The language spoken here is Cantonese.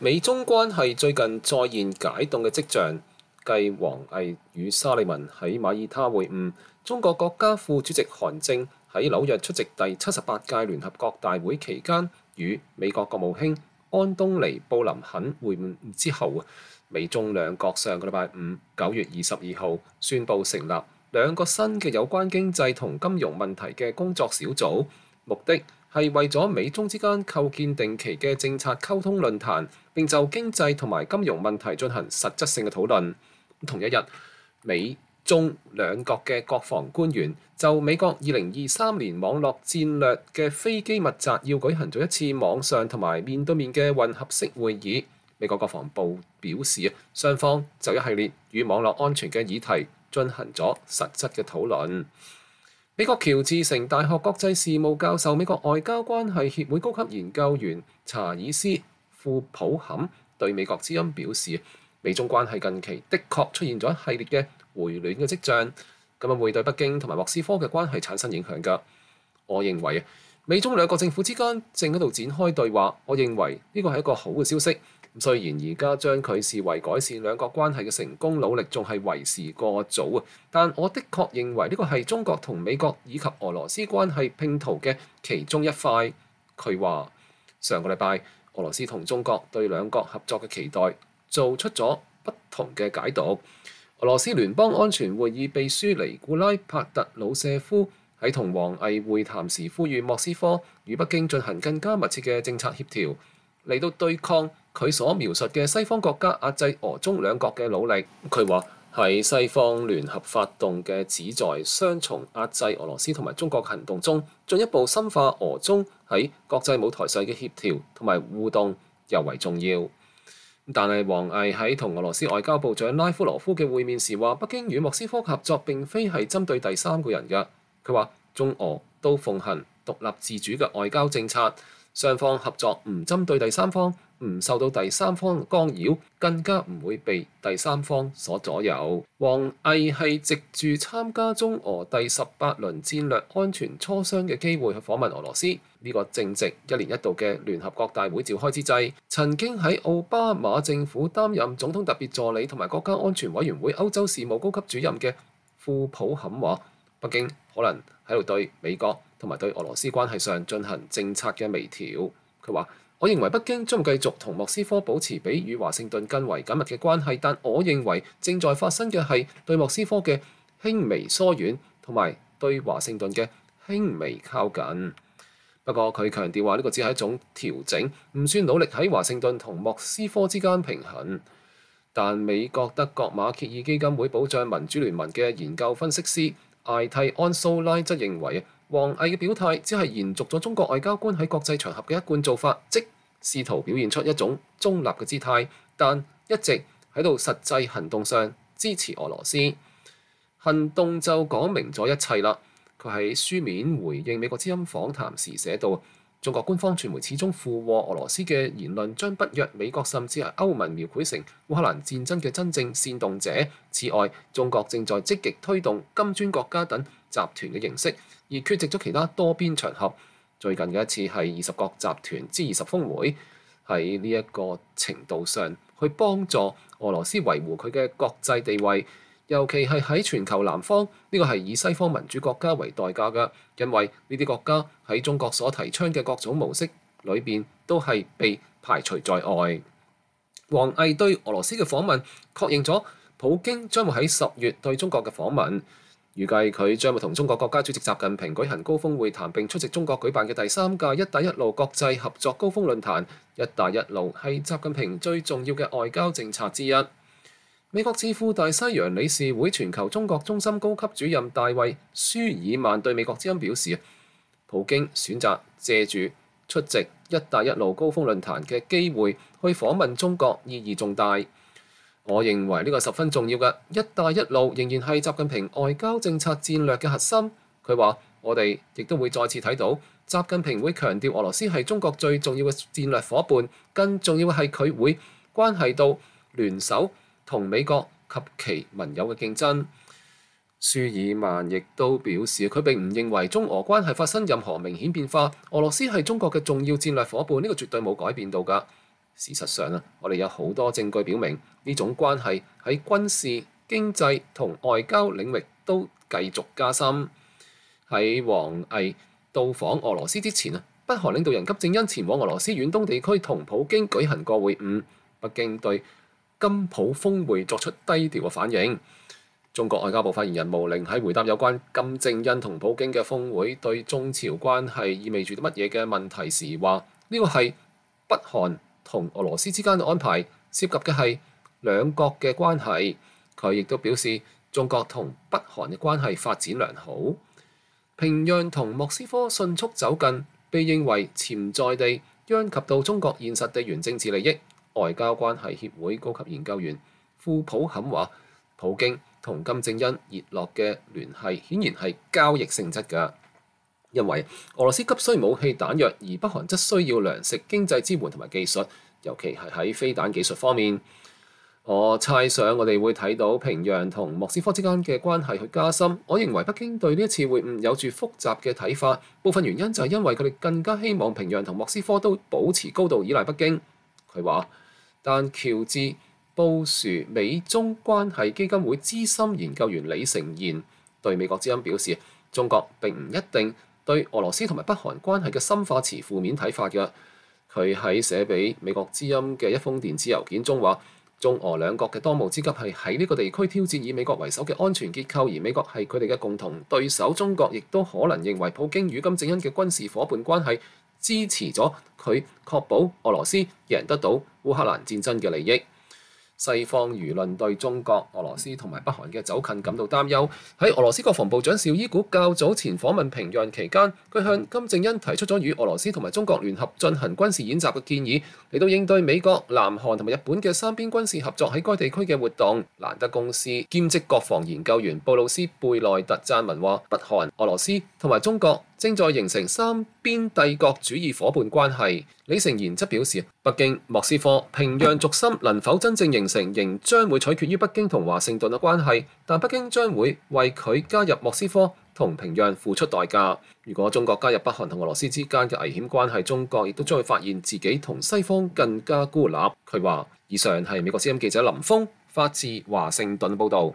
美中關係最近再現解凍嘅跡象，繼王毅與沙利文喺馬耳他會晤，中國國家副主席韓正喺紐約出席第78屆聯合國大會期間，與美國國務卿安東尼布林肯會晤之後，美中兩國上個禮拜五9月22號宣布成立兩個新嘅有關經濟同金融問題嘅工作小組，目的係為咗美中之間構建定期嘅政策溝通論壇，並就經濟同埋金融問題進行實質性嘅討論。同一日，美中兩國嘅國防官員就美國2023年網絡戰略嘅非機密摘要舉行咗一次網上同埋面對面嘅混合式會議。美國國防部表示，雙方就一系列與網絡安全嘅議題進行咗實質嘅討論。美國喬治城大學國際事務教授、美國外交關係協會高級研究員查爾斯·庫普坎對美國之音表示，美中關係近期的確出現咗一系列嘅回暖嘅跡象，咁樣會對北京同埋莫斯科嘅關係產生影響㗎。我認為美中兩國政府之間正喺度展開對話，我認為呢個係一個好嘅消息。雖然而家將佢視為改善兩國關係嘅成功努力仲係為時過早啊，但我的確認為呢個係中國同美國以及俄羅斯關係拼圖嘅其中一塊。佢話上個禮拜俄羅斯同中國對兩國合作嘅期待做出咗不同嘅解讀。俄羅斯聯邦安全會議秘書尼古拉·帕特魯舍夫喺同王毅會談時呼籲莫斯科與北京進行更加密切嘅政策協調，嚟到對抗佢所描述嘅西方國家壓制俄中兩國嘅努力。佢話喺西方聯合發動嘅旨在雙重壓制俄羅斯同埋中國行動中，進一步深化俄中喺國際舞台上嘅協調同埋互動尤為重要。但係王毅喺同俄羅斯外交部長拉夫羅夫嘅會面時話，北京與莫斯科合作並非係針對第三個人㗎。佢話中俄都奉行獨立自主嘅外交政策，雙方合作唔針對第三方，唔受到第三方干擾，更加唔會被第三方所左右。王毅係藉住參加中俄第18輪戰略安全磋商嘅機會去訪問俄羅斯。呢個正值1年1度嘅聯合國大會召開之際，曾經喺奧巴馬政府擔任總統特別助理同埋國家安全委員會歐洲事務高級主任嘅庫普坎話，北京可能喺度對美國同埋對俄羅斯關係上進行政策嘅微調。佢話：我認為北京將會繼續同莫斯科保持比與華盛頓更為緊密嘅關係，但我認為正在發生嘅係對莫斯科嘅輕微疏遠同埋對華盛頓嘅輕微靠近。不過佢強調話呢個只係一種調整，唔算努力喺華盛頓同莫斯科之間平衡。但美國德國馬歇爾基金會保障民主聯盟嘅研究分析師艾蒂安蘇拉則認為，王毅嘅表態只係延續咗中國外交官喺國際場合嘅一貫做法，即試圖表現出一種中立嘅姿態，但一直喺度實際行動上支持俄羅斯。行動就講明咗一切啦。佢喺書面回應美國之音訪談時寫道：中國官方傳媒始終附和俄羅斯嘅言論，將不約美國甚至係歐盟描繪成烏克蘭戰爭嘅真正煽動者。此外，中國正在積極推動金磚國家等集團嘅形式，而缺席咗其他多邊場合。最近嘅一次係20國集團G20峰會，喺呢一個程度上去幫助俄羅斯維護佢嘅國際地位。尤其係喺全球南方，呢個係以西方民主國家為代價㗎，因為呢啲國家喺中國所提倡嘅各種模式裏邊都係被排除在外。王毅對俄羅斯嘅訪問確認咗普京將會喺10月對中國嘅訪問，預計佢將會同中國國家主席習近平舉行高峰會談，並出席中國舉辦嘅第3屆「一帶一路」國際合作高峰論壇。一帶一路係習近平最重要嘅外交政策之一。美國智庫大西洋理事會全球中國中心高級主任大衛·舒爾曼對美國之音表示，普京選擇借住出席一帶一路高峰論壇嘅機會去訪問中國，意義重大。我認為呢個十分重要嘅。一帶一路仍然係習近平外交政策戰略嘅核心。佢話：我哋亦都會再次睇到習近平會強調俄羅斯係中國最重要嘅戰略伙伴，更重要嘅係佢會關係到聯手同美國及其盟友嘅競爭。舒爾曼亦都表示，佢並唔認為中俄關係發生任何明顯變化。俄羅斯係中國嘅重要戰略伙伴，呢個絕對冇改變到㗎。 事實上啊，我哋有好多證據表明呢種關係喺軍事、經濟同外交領域都繼續加深。喺王毅到訪俄羅斯之前啊，北韓領導人金正恩前往俄羅斯遠東地區同普京舉行過會晤。北京對金普峰會作出低調嘅反應。中國外交部發言人毛寧喺回答有關金正恩同普京嘅峰會對中朝關係意味住啲乜嘢嘅問題時話：呢個係北韓同俄羅斯之間嘅安排，涉及嘅係兩國嘅關係。佢亦都表示，中國同北韓嘅關係發展良好。平壤同莫斯科迅速走近，被認為潛在地殃及到中國現實地緣政治利益。外交關係協會高級研究員庫普坎話：普京同金正恩熱絡嘅聯繫顯然係交易性質㗎，因為俄羅斯急需武器彈藥，而北韓則需要糧食、經濟支援同埋技術，尤其係喺飛彈技術方面。我猜想我哋會睇到平壤同莫斯科之間嘅關係去加深。我認為北京對呢一次會晤有住複雜嘅睇法，部分原因就係因為佢哋更加希望平壤同莫斯科都保持高度依賴北京。佢話，但喬治布殊美中關係基金會資深研究員李成賢對美國之音表示，中國並唔一定對俄羅斯同埋北韓關係嘅深化持負面睇法嘅。佢喺寫俾美國之音嘅一封電子郵件中話，中俄兩國嘅當務之急係喺呢個地區挑戰以美國為首嘅安全結構，而美國係佢哋嘅共同對手。中國亦都可能認為普京與金正恩嘅軍事夥伴關係支持咗佢確保俄羅斯贏得到烏克蘭戰爭嘅利益。西方輿論對中國、俄羅斯同埋北韓嘅走近感到擔憂。喺俄羅斯國防部長紹伊古較早前訪問平壤期間，佢向金正恩提出咗與俄羅斯同埋中國聯合進行軍事演習嘅建議，嚟到應對美國、南韓同埋日本嘅三邊軍事合作喺該地區嘅活動。蘭德公司兼職國防研究員布魯斯貝內特撰文話：北韓、俄羅斯同埋中國正在形成三邊帝國主義夥伴關係。李成賢則表示，北京、莫斯科、平壤軸心能否真正形成，仍將會取決於北京同華盛頓嘅關係，但北京將會為佢加入莫斯科同平壤付出代價。如果中國加入北韓同俄羅斯之間嘅危險關係，中國亦都將會發現自己同西方更加孤立。佢話：以上係美國之音記者林峰發自華盛頓報導。